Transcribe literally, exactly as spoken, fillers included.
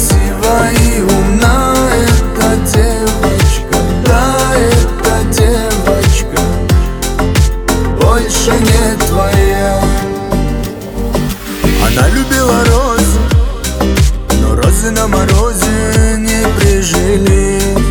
красива и умна эта девочка, да, эта девочка больше не твоя. Она любила розы, но розы на морозе не прижились.